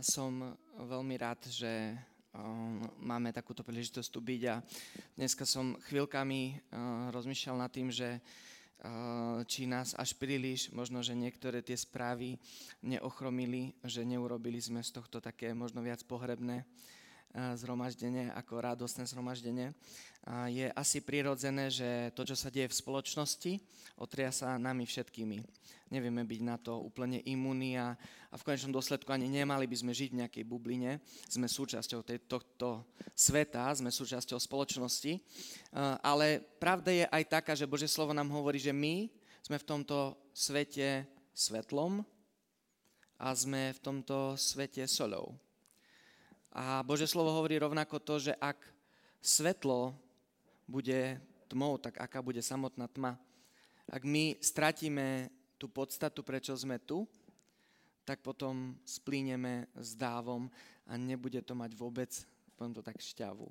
Som veľmi rád, že máme takúto príležitosť tu byť a dneska som chvíľkami rozmýšľal nad tým, že či nás až príliš, možno, že niektoré tie správy neochromili, že neurobili sme z tohto také možno viac pohrebné zhromaždenie ako radostné zhromaždenie. Je asi prirodzené, že to, čo sa deje v spoločnosti, otria sa nami všetkými. Nevieme byť na to úplne imúni a v konečnom dôsledku ani nemali by sme žiť v nejakej bubline. Sme súčasťou tohto sveta, sme súčasťou spoločnosti, ale pravda je aj taká, že Božie slovo nám hovorí, že my sme v tomto svete svetlom a sme v tomto svete soľou. A Božie slovo hovorí rovnako to, že ak svetlo bude tmou, tak aká bude samotná tma. Ak my stratíme tú podstatu, prečo sme tu, tak potom splíneme s dávom a nebude to mať vôbec, poviem to tak, šťavu.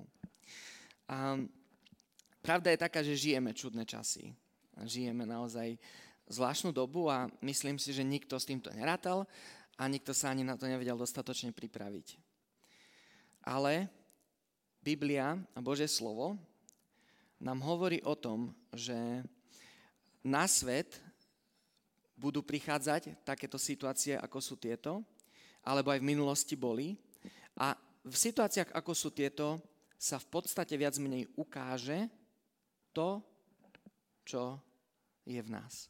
A pravda je taká, že žijeme čudné časy. Žijeme naozaj zvláštnu dobu a myslím si, že nikto s týmto nerátal a nikto sa ani na to nevedel dostatočne pripraviť. Ale Biblia a Božie slovo nám hovorí o tom, že na svet budú prichádzať takéto situácie, ako sú tieto, alebo aj v minulosti boli. A v situáciách, ako sú tieto, sa v podstate viac menej ukáže to, čo je v nás.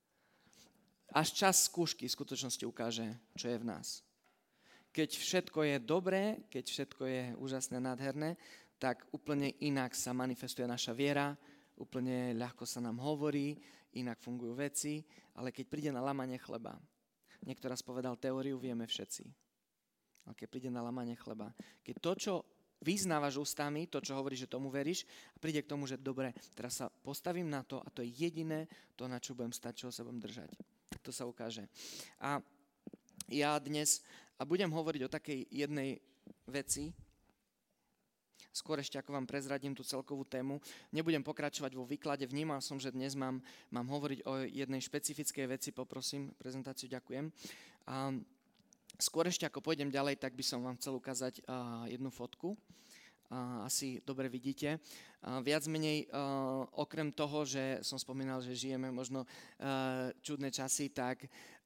Až čas skúšky v skutočnosti ukáže, čo je v nás. Keď všetko je dobré, keď všetko je úžasné, nádherné, tak úplne inak sa manifestuje naša viera, úplne ľahko sa nám hovorí, inak fungujú veci, ale keď príde na lámanie chleba, niekto raz povedal teóriu, vieme všetci. Ale keď príde na lámanie chleba, keď to, čo vyznávaš ústami, to, čo hovoríš, že tomu veríš, a príde k tomu, že dobre, teraz sa postavím na to a to je jediné, to, na čo budem stať, čo sa budem držať. To sa ukáže. A ja dnes budem hovoriť o takej jednej veci, skôr ešte ako vám prezradím tú celkovú tému. Nebudem pokračovať vo výklade, vnímal som, že dnes mám hovoriť o jednej špecifickej veci, poprosím, prezentáciu, ďakujem. A skôr ešte ako pôjdem ďalej, tak by som vám chcel ukázať jednu fotku. Asi dobre vidíte. Viac menej, okrem toho, že som spomínal, že žijeme možno čudné časy, tak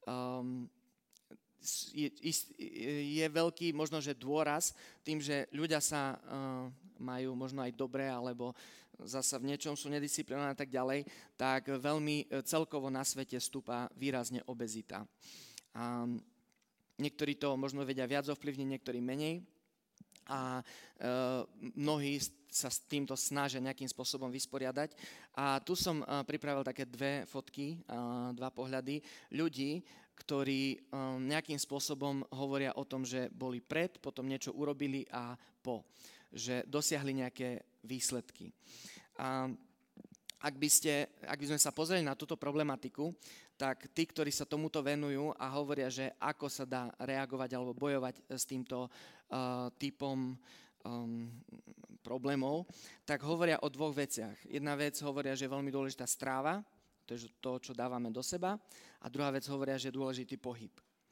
je veľký možno, že dôraz tým, že ľudia sa majú možno aj dobre, alebo zasa v niečom sú nedisciplinovaní a tak ďalej, tak veľmi celkovo na svete stúpa výrazne obezita. A niektorí to možno vedia viac ovplyvniť, niektorí menej. A mnohí sa s týmto snažia nejakým spôsobom vysporiadať. A tu som pripravil také dve fotky, dva pohľady ľudí, ktorí nejakým spôsobom hovoria o tom, že boli pred, potom niečo urobili a po, že dosiahli nejaké výsledky. A ak by sme sa pozreli na túto problematiku, tak tí, ktorí sa tomuto venujú a hovoria, že ako sa dá reagovať alebo bojovať s týmto typom problémov, tak hovoria o dvoch veciach. Jedna vec hovoria, že je veľmi dôležitá stráva, to je to, čo dávame do seba, a druhá vec hovoria, že je dôležitý pohyb.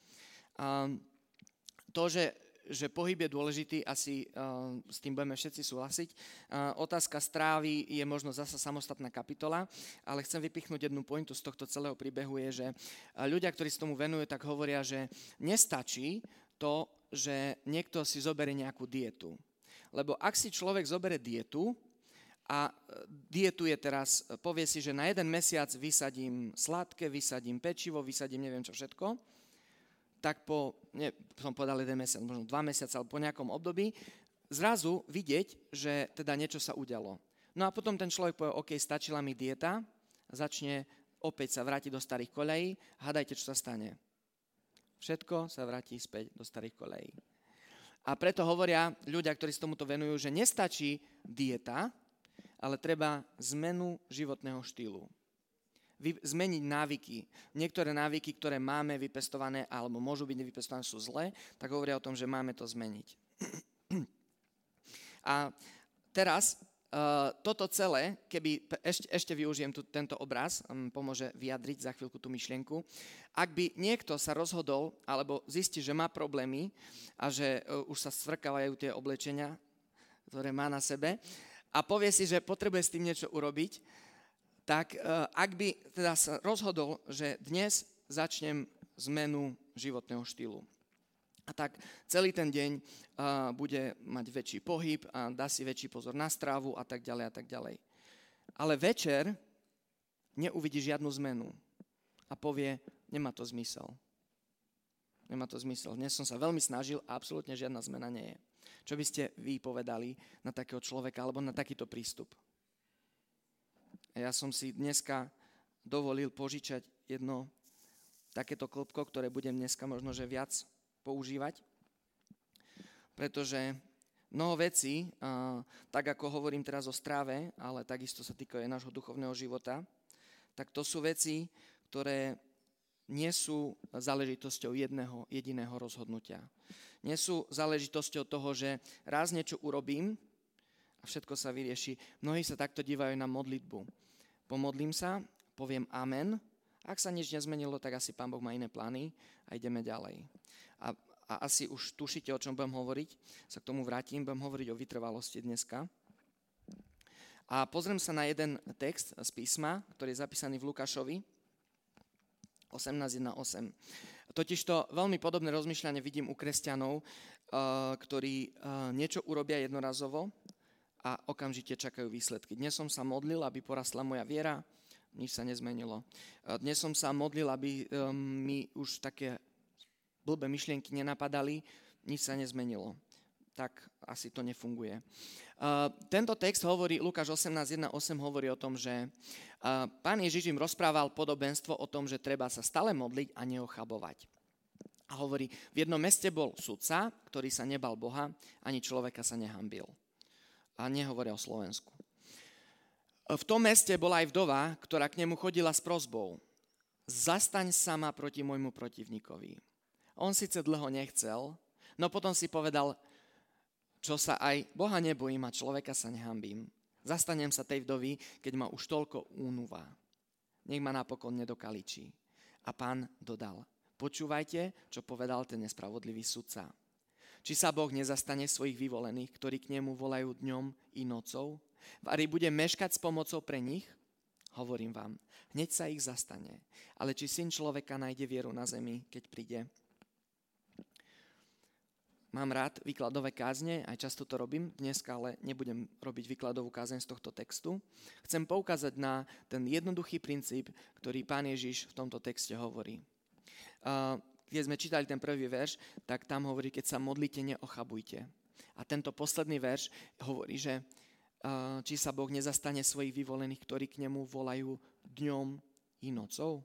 To, že pohyb je dôležitý, asi s tým budeme všetci súhlasiť. Otázka strávy je možno zasa samostatná kapitola, ale chcem vypichnúť jednu pointu z tohto celého príbehu je, že ľudia, ktorí sa tomu venujú, tak hovoria, že nestačí to, že niekto si zoberie nejakú dietu. Lebo ak si človek zoberie dietu a dietuje teraz, povie si, že na jeden mesiac vysadím sladké, vysadím pečivo, vysadím neviem čo všetko, tak som povedal jeden mesiac, možno 2 mesiace, alebo po nejakom období, zrazu vidieť, že teda niečo sa udialo. No a potom ten človek povie, OK, stačila mi dieta, začne opäť sa vrátiť do starých koľají, hádajte, čo sa stane. Všetko sa vráti späť do starých koľají. A preto hovoria ľudia, ktorí sa tomuto venujú, že nestačí dieta, ale treba zmenu životného štýlu. Zmeniť návyky. Niektoré návyky, ktoré máme vypestované alebo môžu byť nevypestované, sú zlé, tak hovoria o tom, že máme to zmeniť. A teraz toto celé, keby, ešte využijem tento obraz, pomôže vyjadriť za chvíľku tú myšlienku, ak by niekto sa rozhodol, alebo zistí, že má problémy a že už sa svrkávajú tie oblečenia, ktoré má na sebe, a povie si, že potrebuje s tým niečo urobiť, tak ak by teda sa rozhodol, že dnes začnem zmenu životného štýlu. A tak celý ten deň bude mať väčší pohyb a dá si väčší pozor na strávu a tak ďalej a tak ďalej. Ale večer neuvidí žiadnu zmenu a povie, nemá to zmysel. Nemá to zmysel. Dnes som sa veľmi snažil a absolútne žiadna zmena nie je. Čo by ste vy povedali na takého človeka alebo na takýto prístup? Ja som si dneska dovolil požičať jedno takéto klopko, ktoré budem dneska možno že viac používať, pretože mnoho vecí, tak ako hovorím teraz o stráve, ale takisto sa týka aj nášho duchovného života, tak to sú veci, ktoré nie sú záležitosťou jediného rozhodnutia. Nie sú záležitosťou toho, že raz niečo urobím a všetko sa vyrieši. Mnohí sa takto dívajú na modlitbu. Pomodlím sa, poviem amen. Ak sa nič nezmenilo, tak asi Pán Boh má iné plány a ideme ďalej. A asi už tušíte, o čom budem hovoriť. Sa k tomu vrátim, budem hovoriť o vytrvalosti dneska. A pozriem sa na jeden text z písma, ktorý je zapísaný v Lukášovi 18.1.8. Totižto veľmi podobné rozmýšľanie vidím u kresťanov, ktorí niečo urobia jednorazovo a okamžite čakajú výsledky. Dnes som sa modlil, aby porastla moja viera, nič sa nezmenilo. Dnes som sa modlil, aby mi už také blbé myšlienky nenapadali, nič sa nezmenilo. Tak asi to nefunguje. Tento text hovorí, Lukáš 18.1.8 hovorí o tom, že Pán Ježiš im rozprával podobenstvo o tom, že treba sa stále modliť a neochabovať. A hovorí, v jednom meste bol sudca, ktorý sa nebal Boha, ani človeka sa nehanbil. A nehovorí o Slovensku. V tom meste bola aj vdova, ktorá k nemu chodila s prosbou. Zastaň sa ma proti môjmu protivníkovi. On síce dlho nechcel, no potom si povedal, čo sa aj Boha nebojím a človeka sa nehambím. Zastanem sa tej vdovy, keď ma už toľko únúva. Nech ma napokon nedokaličí. A Pán dodal, počúvajte, čo povedal ten nespravodlivý sudca. Či sa Boh nezastane svojich vyvolených, ktorí k nemu volajú dňom i nocou? Vari bude meškať s pomocou pre nich? Hovorím vám, hneď sa ich zastane. Ale či syn človeka nájde vieru na zemi, keď príde? Mám rád výkladové kázne, aj často to robím, dneska ale nebudem robiť výkladovú kázeň z tohto textu. Chcem poukázať na ten jednoduchý princíp, ktorý Pán Ježiš v tomto texte hovorí. Keď sme čítali ten prvý verš, tak tam hovorí, keď sa modlíte, neochabujte. A tento posledný verš hovorí, že či sa Boh nezastane svojich vyvolených, ktorí k nemu volajú dňom i nocou.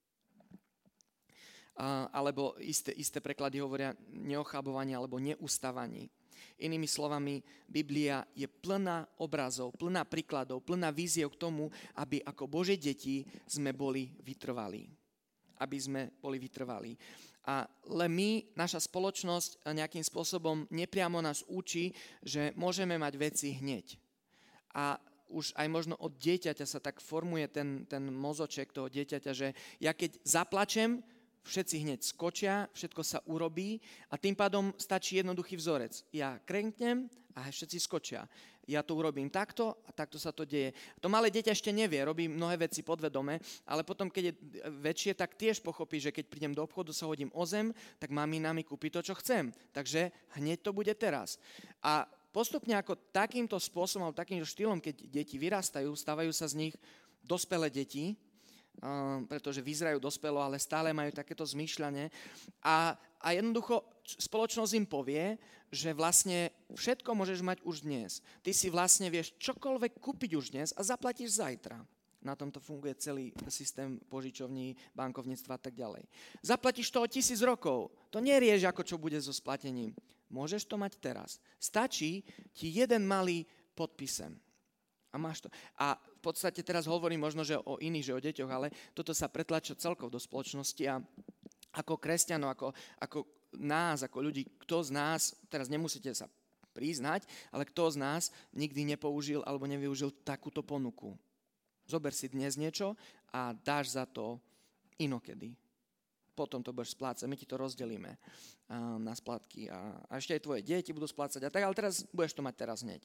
Alebo isté preklady hovoria neochabovanie alebo neustávaní. Inými slovami, Biblia je plná obrazov, plná príkladov, plná víziev k tomu, aby ako Božie deti sme boli vytrvalí. Aby sme boli vytrvalí. Ale my, naša spoločnosť nejakým spôsobom nepriamo nás učí, že môžeme mať veci hneď. A už aj možno od dieťaťa sa tak formuje ten mozoček toho dieťaťa, že ja keď zaplačem, všetci hneď skočia, všetko sa urobí a tým pádom stačí jednoduchý vzorec. Ja krenknem a všetci skočia. Ja to urobím takto a takto sa to deje. To malé dieťa ešte nevie, robí mnohé veci podvedome, ale potom, keď je väčšie, tak tiež pochopí, že keď prídem do obchodu, sa hodím o zem, tak mamina mi kúpi to, čo chcem. Takže hneď to bude teraz. A postupne ako takýmto spôsobom, takýmto štýlom, keď deti vyrastajú, stávajú sa z nich dospelé deti, pretože vyzerajú dospelo, ale stále majú takéto zmýšľanie. A jednoducho spoločnosť im povie, že vlastne všetko môžeš mať už dnes. Ty si vlastne vieš čokoľvek kúpiť už dnes a zaplatíš zajtra. Na tomto funguje celý systém požičovní, bankovníctva a tak ďalej. Zaplatíš to o 1000 rokov. To nerieš, ako čo bude so splatením. Môžeš to mať teraz. Stačí ti jeden malý podpisem. A máš to. A v podstate teraz hovorím možno, že o iných, že o deťoch, ale toto sa pretlača celkovo do spoločnosti a ako kresťanov, ako nás, ako ľudí, kto z nás, teraz nemusíte sa priznať, ale kto z nás nikdy nepoužil alebo nevyužil takúto ponuku? Zober si dnes niečo a dáš za to inokedy. Potom to budeš splácať, my ti to rozdelíme na splátky a ešte aj tvoje deti budú splácať a tak, ale teraz budeš to mať teraz hneď.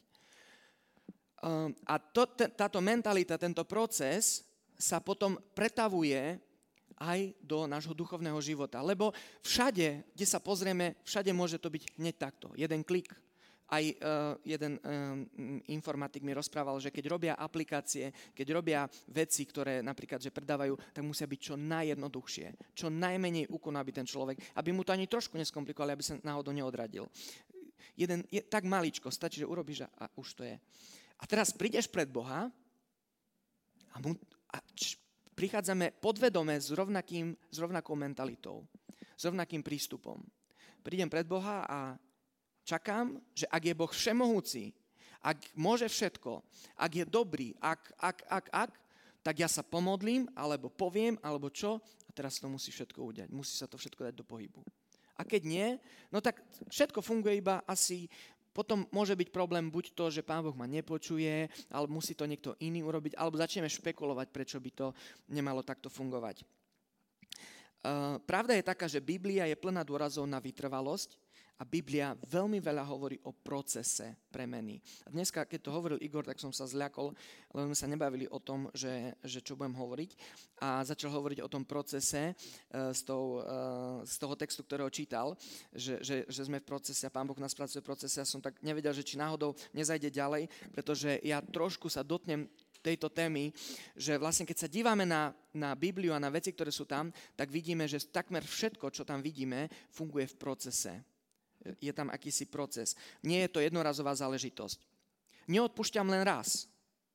A táto mentalita, tento proces sa potom pretavuje aj do nášho duchovného života. Lebo všade, kde sa pozrieme, všade môže to byť hneď takto. Jeden klik. Aj jeden informatik mi rozprával, že keď robia aplikácie, keď robia veci, ktoré napríklad, že predávajú, tak musia byť čo najjednoduchšie. Čo najmenej úkon, aby ten človek, aby mu to ani trošku neskomplikovali, aby sa náhodou neodradil. Je tak maličko, stačí, že urobíš a už to je. A teraz prídeš pred Boha a prichádzame podvedome s rovnakou mentalitou, s rovnakým prístupom. Prídem pred Boha a čakám, že ak je Boh všemohúci, ak môže všetko, ak je dobrý, tak ja sa pomodlím, alebo poviem, alebo čo, a teraz to musí všetko udiať. Musí sa to všetko dať do pohybu. A keď nie, no tak všetko funguje iba asi. Potom môže byť problém buď to, že Pán Boh ma nepočuje, alebo musí to niekto iný urobiť, alebo začneme špekulovať, prečo by to nemalo takto fungovať. Pravda je taká, že Biblia je plná dôrazov na vytrvalosť a Biblia veľmi veľa hovorí o procese premeny. A dneska, keď to hovoril Igor, tak som sa zľakol, lebo sme sa nebavili o tom, že čo budem hovoriť. A začal hovoriť o tom procese z toho textu, ktorého čítal, že sme v procese a Pán Boh nás pracuje v procese. Ja som tak nevedel, že či náhodou nezajde ďalej, pretože ja trošku sa dotknem tejto témy, že vlastne keď sa dívame na Bibliu a na veci, ktoré sú tam, tak vidíme, že takmer všetko, čo tam vidíme, funguje v procese. Je tam akýsi proces. Nie je to jednorazová záležitosť. Neodpúšťam len raz.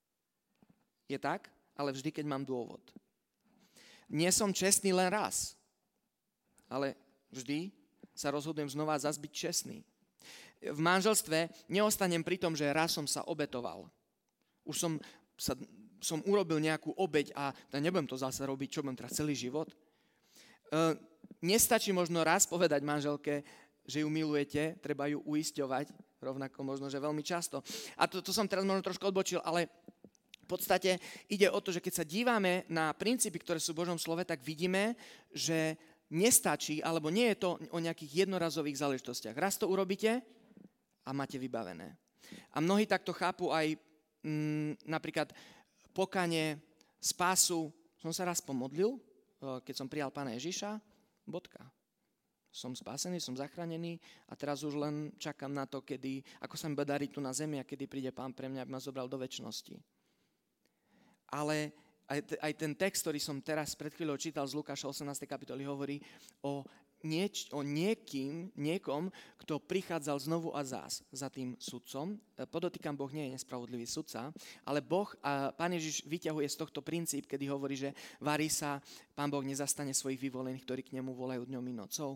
Je tak? Ale vždy, keď mám dôvod. Nie som čestný len raz. Ale vždy sa rozhodujem znova zas byť čestný. V manželstve neostanem pri tom, že raz som sa obetoval. Už som urobil nejakú obeť a nebudem to zase robiť, čo budem teraz celý život. Nestačí možno raz povedať manželke, že ju milujete, treba ju uisťovať, rovnako možno, že veľmi často. A to som teraz možno trošku odbočil, ale v podstate ide o to, že keď sa dívame na princípy, ktoré sú v Božom slove, tak vidíme, že nestačí, alebo nie je to o nejakých jednorazových záležitostiach. Raz to urobíte a máte vybavené. A mnohí takto chápu aj napríklad pokanie, spásu. Som sa raz pomodlil, keď som prijal Pána Ježiša, bodka. Som spásený, som zachránený a teraz už len čakám na to, ako sa mi bude dariť tu na zemi a kedy príde Pán pre mňa, aby ma zobral do večnosti. Ale aj ten text, ktorý som teraz pred chvíľou čítal z Lukáša 18. kapitoly, hovorí o niekom, kto prichádzal znovu a zás za tým sudcom. Podotýkam, Boh nie je nespravodlivý sudca, ale Pán Ježiš vyťahuje z tohto princíp, kedy hovorí, že varí sa, Pán Boh nezastane svojich vyvolených, ktorí k nemu volajú dňom i nocou.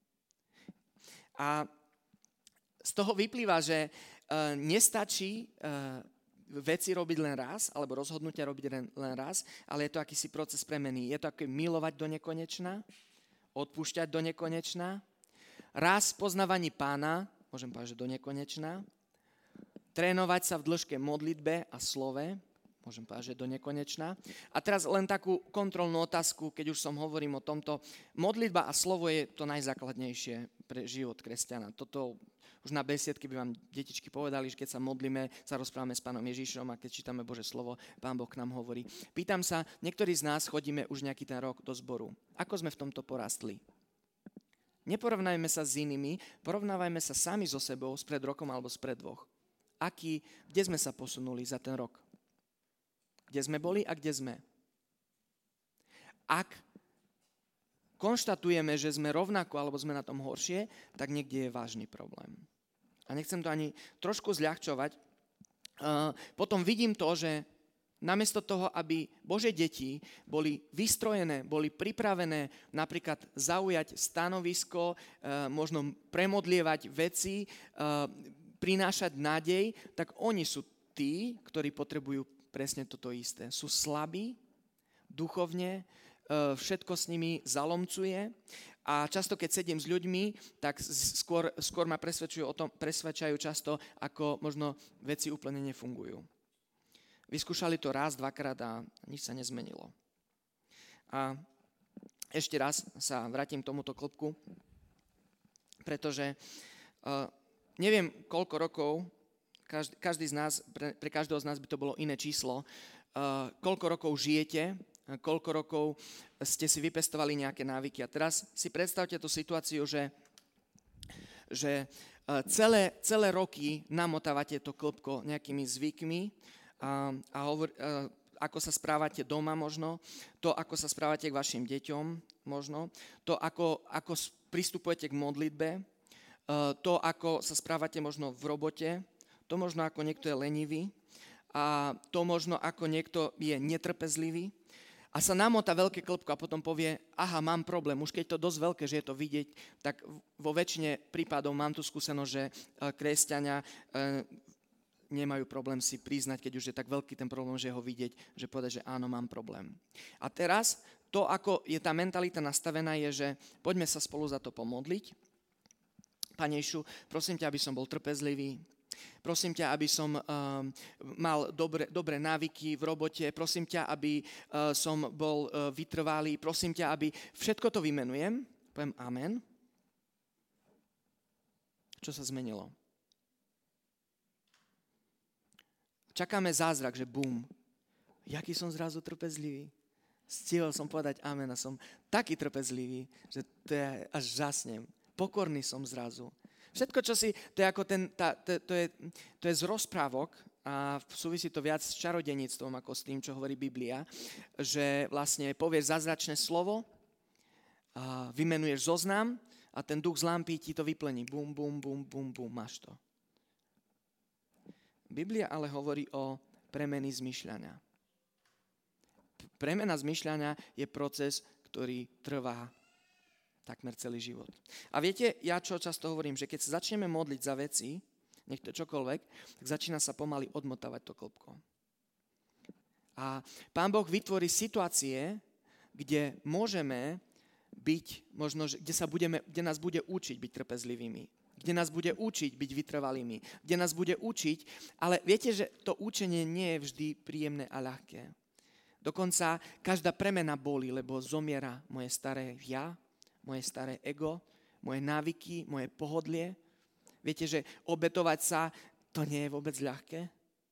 A z toho vyplýva, že nestačí veci robiť len raz, alebo rozhodnutia robiť len raz, ale je to akýsi proces premeny. Je to ako milovať do nekonečna, odpúšťať do nekonečna, raz poznávaní Pána, môžem povedať, že do nekonečna, trénovať sa v dĺžke modlitbe a slove, môžem povedať, že do nekonečna. A teraz len takú kontrolnú otázku, keď už som hovorím o tomto. Modlitba a slovo je to najzákladnejšie pre život kresťana. Toto už na besiedke by vám detičky povedali, že keď sa modlíme, sa rozprávame s Pánom Ježišom a keď čítame Božie slovo, Pán Boh k nám hovorí. Pýtam sa, niektorí z nás chodíme už nejaký ten rok do zboru. Ako sme v tomto porastli? Neporovnajme sa s inými, porovnávajme sa sami so sebou spred rokom alebo spred dvoch. Kde sme sa posunuli za ten rok? Kde sme boli a kde sme? Ak konštatujeme, že sme rovnako alebo sme na tom horšie, tak niekde je vážny problém. A nechcem to ani trošku zľahčovať. Potom vidím to, že namiesto toho, aby Božie deti boli vystrojené, boli pripravené napríklad zaujať stanovisko, možno premodlievať veci, prinášať nádej, tak oni sú tí, ktorí potrebujú presne toto isté. Sú slabí duchovne, všetko s nimi zalomcuje A často, keď sedím s ľuďmi, tak skôr ma presvedčajú často, ako možno veci úplne nefungujú. Vyskúšali to raz, dvakrát a nič sa nezmenilo. A ešte raz sa vrátim k tomuto klbku, pretože neviem, koľko rokov, každý z nás, pre každého z nás by to bolo iné číslo, koľko rokov žijete, koľko rokov ste si vypestovali nejaké návyky. A teraz si predstavte tú situáciu, že celé roky namotávate to klbko nejakými zvykmi ako sa správate doma možno, to, ako sa správate k vašim deťom možno, to, ako pristupujete k modlitbe, to, ako sa správate možno v robote, to možno ako niekto je lenivý a to možno ako niekto je netrpezlivý a sa namotá veľké klbko a potom povie, aha, mám problém, už keď to dosť veľké, že je to vidieť, tak vo väčšine prípadov mám tu skúsenosť, že kresťania nemajú problém si priznať, keď už je tak veľký ten problém, že ho vidieť, že povedať, že áno, mám problém. A teraz to, ako je tá mentalita nastavená, je, že poďme sa spolu za to pomodliť. Pane Ježišu, prosím ťa, aby som bol trpezlivý. Prosím ťa, aby som mal dobré návyky v robote. Prosím ťa, aby som bol vytrvalý. Prosím ťa, aby všetko to vymenujem. Poviem amen. Čo sa zmenilo? Čakáme zázrak, že bum. Jaký som zrazu trpezlivý. Stihol som povedať amen a som taký trpezlivý, že to je až žasnem. Pokorný som zrazu. Všetko, čo si, to je ako to je z rozprávok a súvisí to viac s čarodeníctvom, ako s tým, čo hovorí Biblia, že vlastne povieš zázračné slovo, a vymenuješ zoznam a ten duch z lampy ti to vyplní. Bum, bum, bum, bum, bum, máš to. Biblia ale hovorí o premeny zmýšľania. Premena zmýšľania je proces, ktorý trvá takmer celý život. A viete, ja čo často hovorím, že keď sa začneme modliť za veci, nech to čokoľvek, tak začína sa pomaly odmotávať to klbko. A Pán Boh vytvorí situácie, kde môžeme byť, možno, kde nás bude učiť byť trpezlivými, kde nás bude učiť byť vytrvalými, kde nás bude učiť, ale viete, že to učenie nie je vždy príjemné a ľahké. Dokonca každá premena bolí, lebo zomiera moje staré ja, moje staré ego, moje návyky, moje pohodlie. Viete, že obetovať sa, to nie je vôbec ľahké.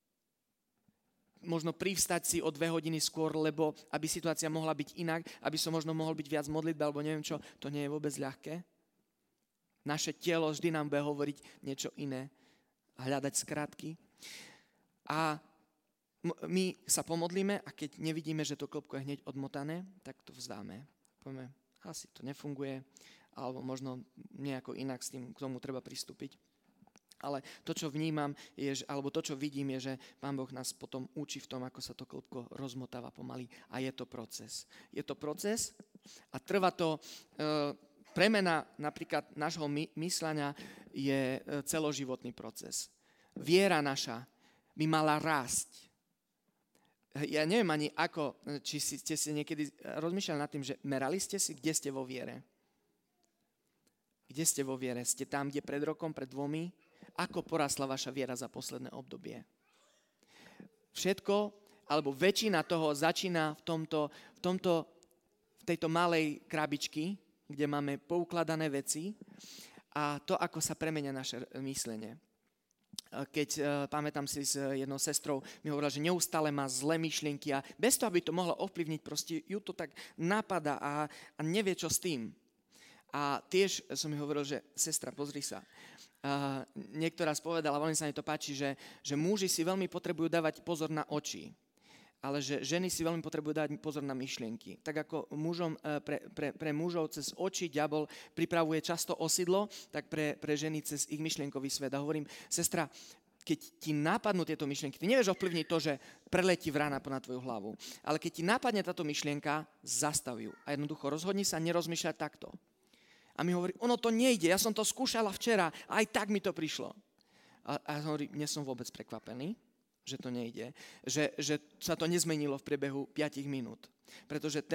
Možno privstať si o 2 hodiny skôr, lebo aby situácia mohla byť inak, aby som možno mohol byť viac modlitbe, alebo neviem čo, to nie je vôbec ľahké. Naše telo vždy nám bude hovoriť niečo iné a hľadať skratky. A my sa pomodlíme a keď nevidíme, že to klbko je hneď odmotané, tak to vzdáme. Povieme, asi to nefunguje, alebo možno nejako inak k tomu treba pristúpiť. Ale to, čo vnímam, alebo to, čo vidím, je, že Pán Boh nás potom učí v tom, ako sa to klbko rozmotáva pomaly. A je to proces. Je to proces a trvá to. Premena napríklad nášho myslenia je celoživotný proces. Viera naša by mala rásť. Ja neviem ani ako, či ste si niekedy rozmýšľali nad tým, že merali ste si, kde ste vo viere. Kde ste vo viere? Ste tam, kde pred rokom, pred 2? Ako porastla vaša viera za posledné obdobie? Všetko, alebo väčšina toho začína v tejto malej krabičky, kde máme poukladané veci a to, ako sa premenia naše myslenie. Keď pamätám si s jednou sestrou, mi hovorila, že neustále má zlé myšlienky a bez toho, aby to mohlo ovplyvniť, proste ju to tak napadá a nevie, čo s tým. A tiež som mi hovoril, že sestra, pozri sa. Niekto raz povedal, a veľmi sa mi to páči, že muži si veľmi potrebujú dávať pozor na oči, ale že ženy si veľmi potrebujú dať pozor na myšlienky. Tak ako pre mužov cez oči diabol pripravuje často osidlo, tak pre ženy cez ich myšlienkový svet. A hovorím, sestra, keď ti napadnú tieto myšlienky, ty nevieš ovplyvniť to, že preletí vrana ponad tvoju hlavu, ale keď ti napadne táto myšlienka, zastav ju. A jednoducho rozhodni sa nerozmýšľať takto. A mi hovorí, ono to nejde, ja som to skúšala včera a aj tak mi to prišlo. A hovorí, nie som vôbec prekvapený, že to nejde, že sa to nezmenilo v priebehu 5 minút. Pretože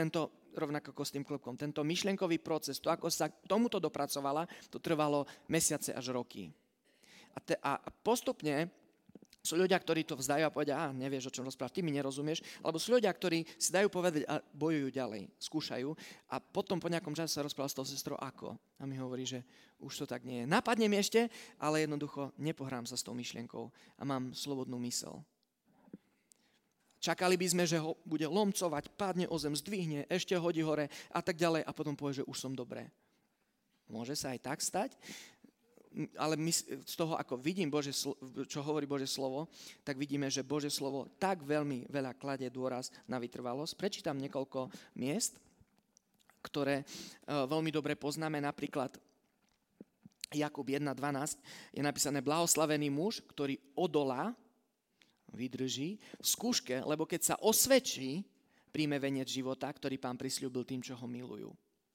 rovnako ako s tým klopkom. Tento myšlienkový proces, to, ako sa k tomuto dopracovala, to trvalo mesiace až roky. A postupne sú ľudia, ktorí to vzdajú a povedia, nevieš, o čom rozprávať, ty mi nerozumieš, alebo sú ľudia, ktorí si dajú povedať a bojujú ďalej, skúšajú a potom po nejakom čase sa rozpráva s tou sestrou ako. A mi hovorí, že už to tak nie je. Napadne mi ešte, ale jednoducho nepohrám sa s tou myšlienkou a mám slobodnú mysel. Čakali by sme, že ho bude lomcovať, padne o zem, zdvihne, ešte hodí hore a tak ďalej a potom povie, že už som dobré. Môže sa aj tak stať, ale my z toho, ako vidím, čo hovorí Božie slovo, tak vidíme, že Božie slovo tak veľmi veľa kladie dôraz na vytrvalosť. Prečítam niekoľko miest, ktoré veľmi dobre poznáme, napríklad Jakub 1.12 je napísané blahoslavený muž, ktorý odolá, vydrží v skúške, lebo keď sa osvedčí, príjme veniec života, ktorý Pán prisľúbil tým, čo ho milujú.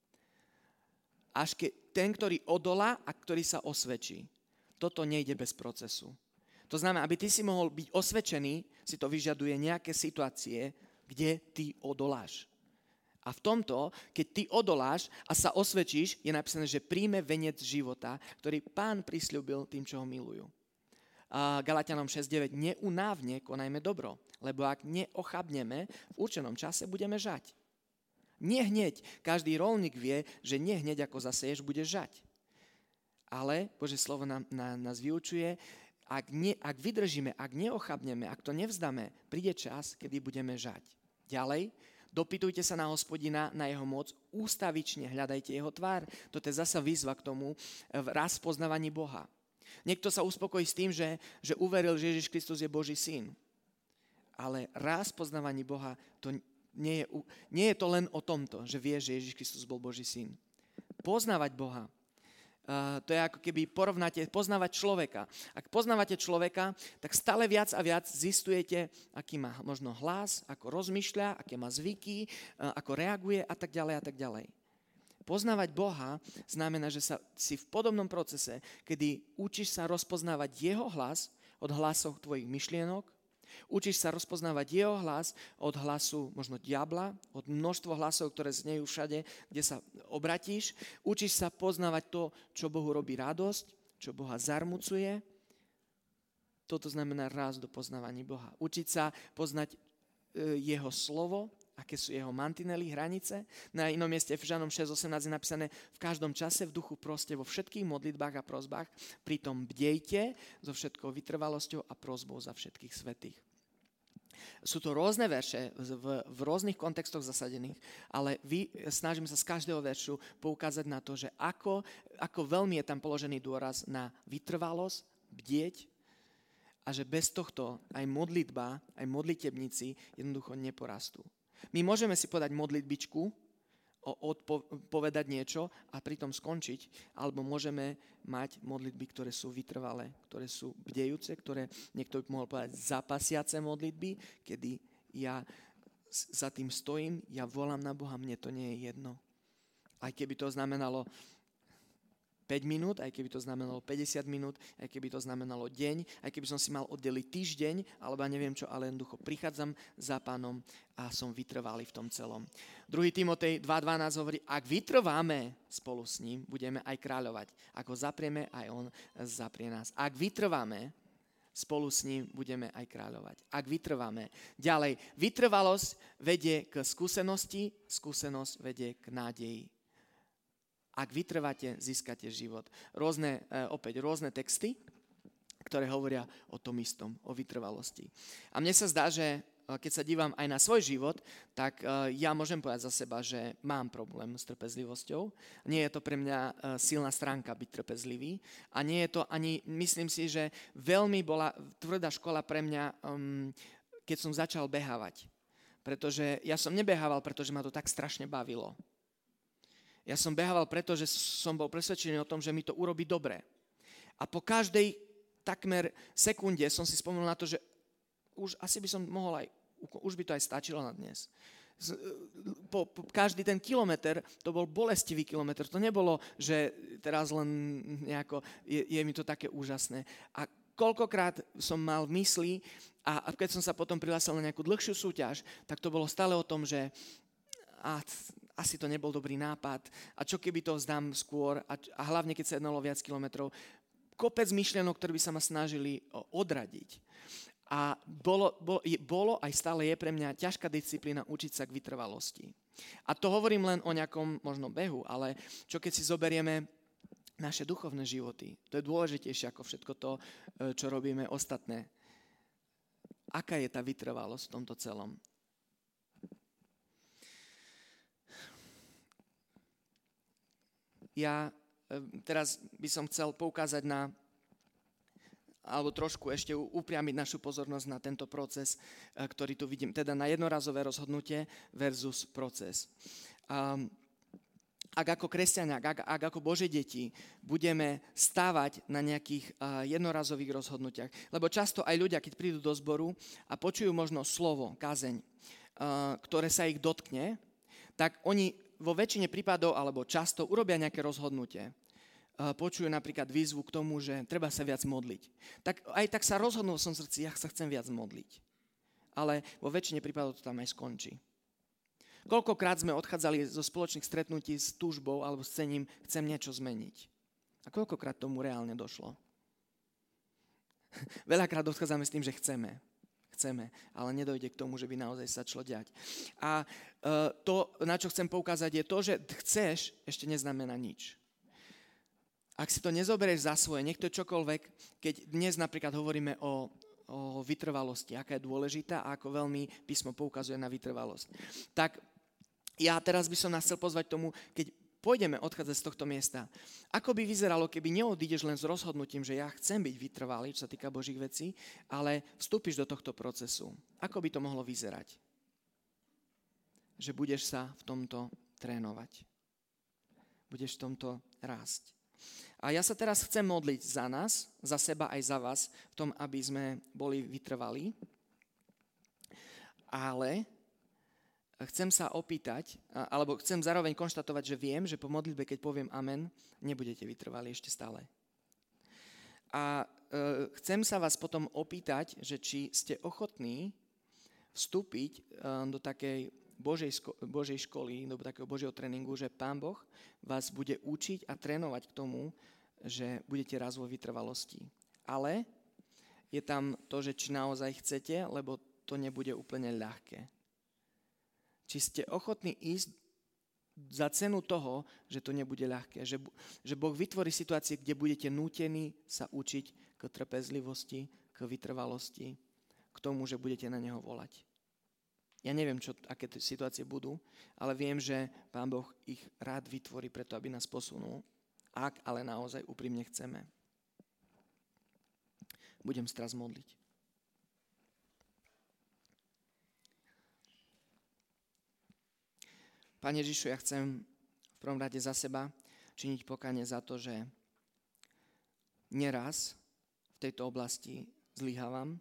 Až keď ten, ktorý odolá a ktorý sa osvedčí. Toto nejde bez procesu. To znamená, aby ty si mohol byť osvedčený, si to vyžaduje nejaké situácie, kde ty odoláš. A v tomto, keď ty odoláš a sa osvedčíš, je napísané, že príjme veniec života, ktorý Pán prisľúbil tým, čo ho milujú. Galatianom 6.9. Neunávne konajme dobro, lebo ak neochabneme, v určenom čase budeme žať. Nie hneď. Každý roľník vie, že nie hneď ako zaseješ, bude žať. Ale Božie slovo nás vyučuje, ak vydržíme, ak neochabneme, ak to nevzdáme, príde čas, kedy budeme žať. Ďalej, dopytujte sa na Hospodina, na jeho moc, ústavične hľadajte jeho tvár. Toto je zasa výzva k tomu raz v poznávaní Boha. Niekto sa uspokojí s tým, že uveril, že Ježiš Kristus je Boží syn. Ale raz v poznávaní Boha, to nie je to len o tomto, že vieš, že Ježiš Kristus bol Boží syn. Poznávať Boha. To je ako keby poznávať človeka. Ak poznávate človeka, tak stále viac a viac zistujete, aký má možno hlas, ako rozmýšľa, aké má zvyky, ako reaguje a tak ďalej a tak ďalej. Poznávať Boha znamená, že si v podobnom procese, kedy učíš sa rozpoznávať jeho hlas od hlasov tvojich myšlienok, učíš sa rozpoznávať jeho hlas od hlasu možno diabla, od množstvo hlasov, ktoré znejú všade, kde sa obratíš. Učíš sa poznávať to, čo Bohu robí radosť, čo Boha zarmucuje. Toto znamená raz do poznávaní Boha. Učiť sa poznať jeho slovo, aké sú jeho mantinely, hranice. Na inom mieste v Žanom 6.18 je napísané v každom čase v duchu proste vo všetkých modlitbách a prosbách, pritom bdejte so všetkou vytrvalosťou a prosbou za všetkých svätých. Sú to rôzne verše v rôznych kontextoch zasadených, ale snažím sa z každého veršu poukázať na to, že ako veľmi je tam položený dôraz na vytrvalosť, bdieť a že bez tohto aj modlitba, aj modlitebníci jednoducho neporastú. My môžeme si podať modlitbičku, povedať niečo a pritom skončiť, alebo môžeme mať modlitby, ktoré sú vytrvalé, ktoré sú bdejúce, ktoré niekto by mohol povedať zapasiace modlitby, kedy ja za tým stojím, ja volám na Boha, mne to nie je jedno. Aj keby to znamenalo 5 minút, aj keby to znamenalo 50 minút, aj keby to znamenalo deň, aj keby som si mal oddeliť týždeň, alebo neviem čo, ale jednoducho prichádzam za Pánom a som vytrvalý v tom celom. 2. Timotej 2.12 hovorí, ak vytrváme spolu s ním, budeme aj kráľovať. Ako zaprieme, aj on zaprie nás. Ak vytrváme, spolu s ním budeme aj kráľovať. Ak vytrváme. Ďalej, vytrvalosť vedie k skúsenosti, skúsenosť vedie k nádeji. Ak vytrváte, získate život. Opäť rôzne texty, ktoré hovoria o tom istom, o vytrvalosti. A mne sa zdá, že keď sa dívam aj na svoj život, tak ja môžem povedať za seba, že mám problém s trpezlivosťou. Nie je to pre mňa silná stránka byť trpezlivý. A nie je to ani, myslím si, že veľmi bola tvrdá škola pre mňa, keď som začal behávať. Pretože ja som nebehával, pretože ma to tak strašne bavilo. Ja som behával preto, že som bol presvedčený o tom, že mi to urobí dobre. A po každej takmer sekunde som si spomenul na to, že už asi by som mohol už by to aj stačilo na dnes. Každý ten kilometr, to bol bolestivý kilometr. To nebolo, že teraz len nejako je mi to také úžasné. A koľkokrát som mal v mysli a keď som sa potom prihlásil na nejakú dlhšiu súťaž, tak to bolo stále o tom, že asi to nebol dobrý nápad a čo keby to vzdám skôr a hlavne keď sa jednalo viac kilometrov. Kopec myšlienok, ktoré by sa ma snažili odradiť. A bolo aj stále je pre mňa ťažká disciplína učiť sa k vytrvalosti. A to hovorím len o nejakom možno behu, ale čo keď si zoberieme naše duchovné životy. To je dôležitejšie ako všetko to, čo robíme ostatné. Aká je tá vytrvalosť v tomto celom? Ja teraz by som chcel poukázať alebo trošku ešte upriamiť našu pozornosť na tento proces, ktorý tu vidím, teda na jednorazové rozhodnutie versus proces. Ak ako kresťania, ak ako Božie deti budeme stávať na nejakých jednorazových rozhodnutiach, lebo často aj ľudia, keď prídu do zboru a počujú možno slovo, kázeň, ktoré sa ich dotkne, tak oni vo väčšine prípadov alebo často urobia nejaké rozhodnutie. Počujú napríklad výzvu k tomu, že treba sa viac modliť. Tak aj tak sa rozhodnul som v srdci, ja sa chcem viac modliť. Ale vo väčšine prípadov to tam aj skončí. Koľkokrát sme odchádzali zo spoločných stretnutí s túžbou alebo s cením, chcem niečo zmeniť. A koľkokrát tomu reálne došlo? Veľakrát odchádzame s tým, že chceme, ale nedojde k tomu, že by naozaj sa začalo diať. A to, na čo chcem poukázať, je to, že chceš, ešte neznamená nič. Ak si to nezoberieš za svoje, nech to čokoľvek, keď dnes napríklad hovoríme o vytrvalosti, aká je dôležitá a ako veľmi písmo poukazuje na vytrvalosť. Tak ja teraz by som nás chcel pozvať tomu, keď pôjdeme odchádzať z tohto miesta. Ako by vyzeralo, keby neodídeš len s rozhodnutím, že ja chcem byť vytrvalý, čo sa týka Božích vecí, ale vstúpiš do tohto procesu. Ako by to mohlo vyzerať? Že budeš sa v tomto trénovať. Budeš v tomto rásť. A ja sa teraz chcem modliť za nás, za seba aj za vás, v tom, aby sme boli vytrvalí. Ale chcem sa opýtať, alebo chcem zároveň konštatovať, že viem, že po modlitbe, keď poviem amen, nebudete vytrvalí ešte stále. A chcem sa vás potom opýtať, že či ste ochotní vstúpiť do takej Božej školy, do takého Božieho tréningu, že Pán Boh vás bude učiť a trénovať k tomu, že budete raz vo vytrvalosti. Ale je tam to, že či naozaj chcete, lebo to nebude úplne ľahké. Či ste ochotní ísť za cenu toho, že to nebude ľahké. Že Boh vytvorí situácie, kde budete nútení sa učiť k trpezlivosti, k vytrvalosti, k tomu, že budete na Neho volať. Ja neviem, aké situácie budú, ale viem, že Pán Boh ich rád vytvorí preto, aby nás posunul. Ak ale naozaj úprimne chceme. Budem sa teraz modliť. Pane Ježišu, ja chcem v prvom rade za seba činiť pokánie za to, že neraz v tejto oblasti zlyhávam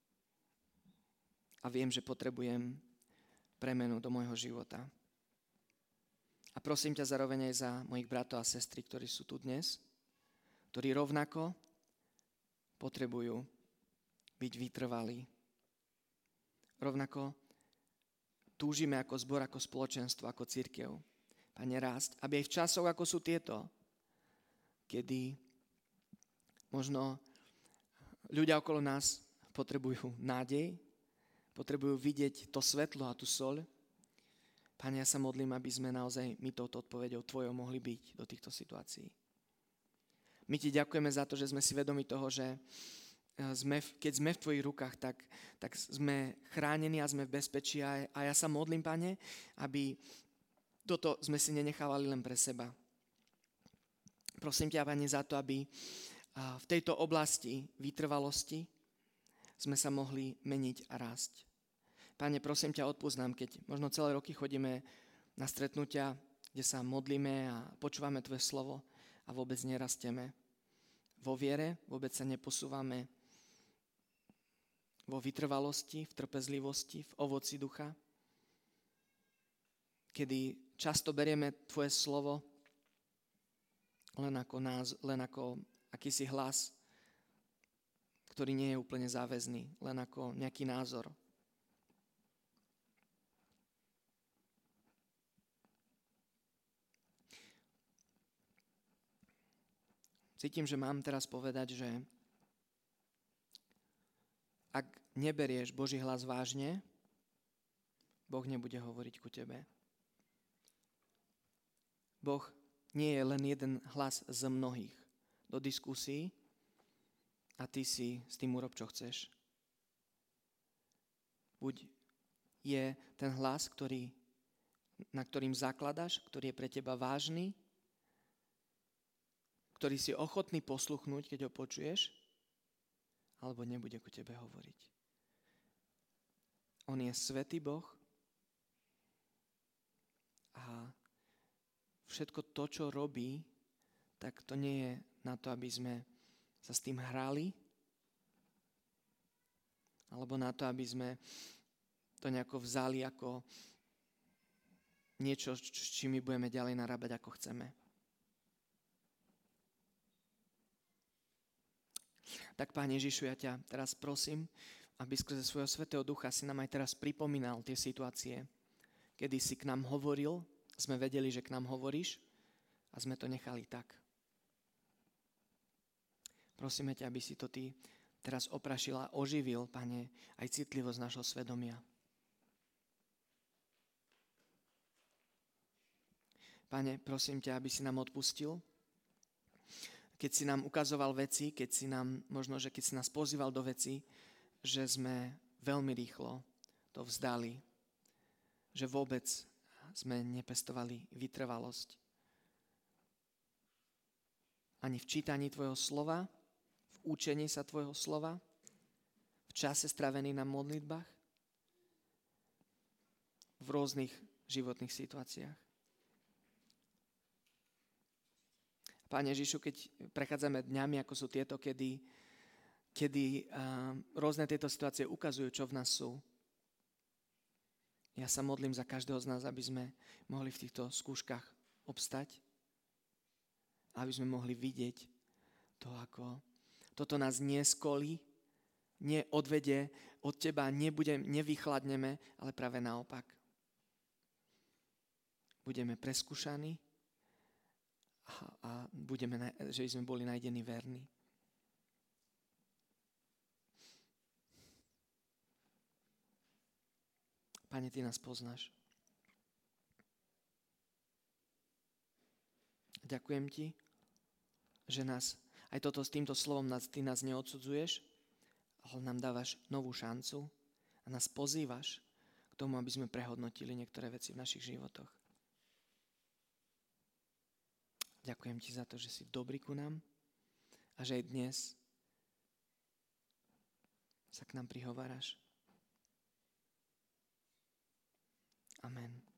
a viem, že potrebujem premenu do môjho života. A prosím ťa zároveň aj za mojich bratov a sestry, ktorí sú tu dnes, ktorí rovnako potrebujú byť vytrvalí. Rovnako túžime ako zbor, ako spoločenstvo, ako cirkev. Pane, rásť, aby aj v časoch, ako sú tieto, kedy možno ľudia okolo nás potrebujú nádej, potrebujú vidieť to svetlo a tú soľ. Pane, ja sa modlím, aby sme naozaj my touto odpoveďou Tvojou mohli byť do týchto situácií. My Ti ďakujeme za to, že sme si vedomi toho, že keď sme v Tvojich rukách, tak sme chránení a sme v bezpečí. A ja sa modlím, Pane, aby toto sme si nenechávali len pre seba. Prosím ťa, Pane, za to, aby v tejto oblasti vytrvalosti sme sa mohli meniť a rásť. Pane, prosím ťa, odpusť nám, keď možno celé roky chodíme na stretnutia, kde sa modlíme a počúvame Tvoje slovo a vôbec nerastieme vo viere, vôbec sa neposúvame vo vytrvalosti, v trpezlivosti, v ovoci ducha, kedy často berieme Tvoje slovo len ako akýsi hlas, ktorý nie je úplne záväzný, len ako nejaký názor. cítim, že mám teraz povedať, že ak neberieš Boží hlas vážne, Boh nebude hovoriť ku tebe. Boh nie je len jeden hlas z mnohých do diskusí a ty si s tým urob, čo chceš. Buď je ten hlas, na ktorým zakladaš, ktorý je pre teba vážny, ktorý si ochotný posluchnúť, keď ho počuješ, alebo nebude ku tebe hovoriť. On je svätý Boh a všetko to, čo robí, tak to nie je na to, aby sme sa s tým hrali, alebo na to, aby sme to nejako vzali ako niečo, s čím my budeme ďalej narábať, ako chceme. Tak, Pane Ježišu, ja ťa teraz prosím, aby skrze svojho Svätého Ducha si nám aj teraz pripomínal tie situácie, kedy si k nám hovoril, sme vedeli, že k nám hovoríš a sme to nechali tak. Prosíme ťa, aby si to ty teraz oprašil a oživil, Pane, aj citlivosť našho svedomia. Pane, prosím ťa, aby si nám odpustil, keď si nám ukazoval veci, keď si nás pozýval do veci, že sme veľmi rýchlo to vzdali, že vôbec sme nepestovali vytrvalosť. Ani v čítaní tvojho slova, v učení sa tvojho slova, v čase strávený na modlitbách, v rôznych životných situáciách. Pane Ježišu, keď prechádzame dňami, ako sú tieto, kedy rôzne tieto situácie ukazujú, čo v nás sú. Ja sa modlím za každého z nás, aby sme mohli v týchto skúškach obstať, aby sme mohli vidieť to, ako toto nás neskolí, neodvede od teba, nevychladneme, ale práve naopak. Budeme preskúšaní a že sme boli nájdení verní. Pane, ty nás poznáš. Ďakujem ti, že aj s týmto slovom ty nás neodsudzuješ, ale nám dávaš novú šancu a nás pozývaš k tomu, aby sme prehodnotili niektoré veci v našich životoch. Ďakujem ti za to, že si dobrý ku nám a že aj dnes sa k nám prihováraš. Amen.